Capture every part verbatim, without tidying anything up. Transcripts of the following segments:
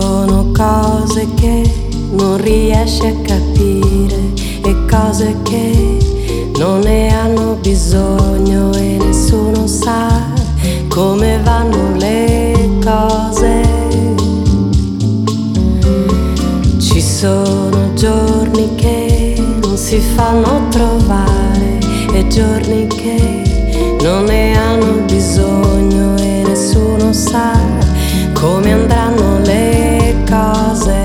sono cose che non riesci a capire e cose che non ne hanno bisogno e nessuno sa come vanno le cose. Ci sono giorni che non si fanno trovare e giorni che non ne hanno bisogno e nessuno sa come andranno le cose.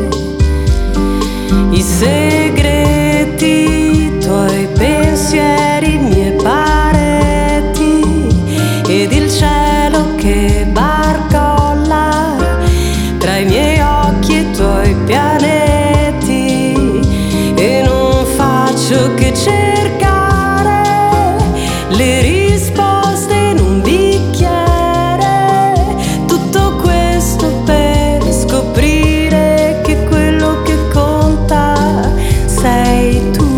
I segreti, i tuoi pensieri, i miei pareti ed il cielo che barcolla tra i miei occhi e i tuoi pianeti, e non faccio che cercare le risposte in un bicchiere. Tutto questo per scoprire che quello che conta sei tu.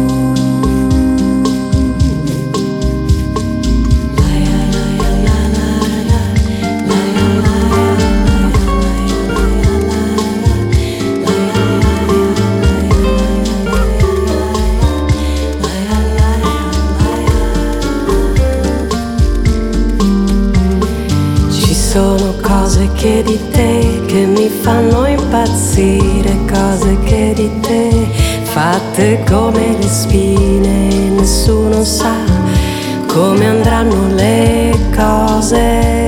Ci sono cose che di te che mi fanno impazzire, cose che di te fatte come le spine, e nessuno sa come andranno le cose.